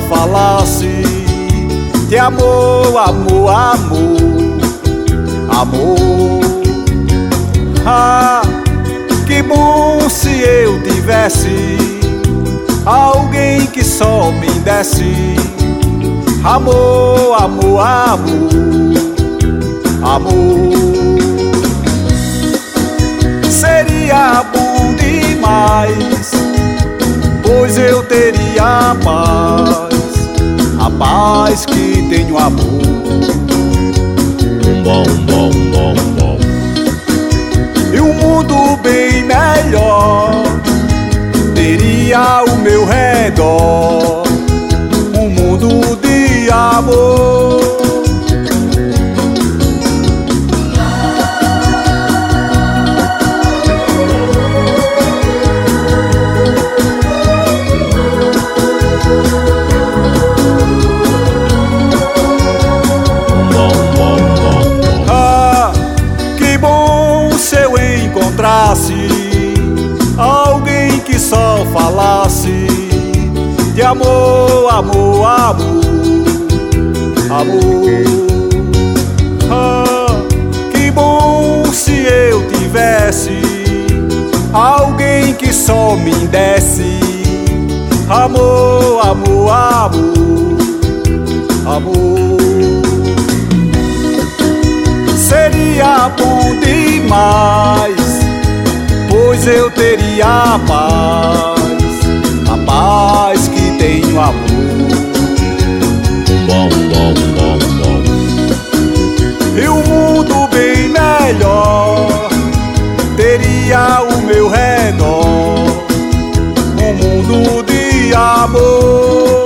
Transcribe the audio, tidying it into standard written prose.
falasse de amor, amor, amor, amor. Ah, que bom se eu tivesse alguém que só me desse amor, amor, amor, amor. Seria bom demais, pois eu teria a paz que tenho amor. Bom, bom, bom, bom. E um mundo bem melhor teria ao meu redor, um mundo de amor. Alguém que só falasse de amor, amor, amor, amor. Ah, que bom se eu tivesse alguém que só me desse amor, amor, amor, amor. Seria bom demais, pois eu teria a paz que tenho amor. Bom, bom, bom, bom. E um mundo bem melhor teria ao meu redor, um mundo de amor.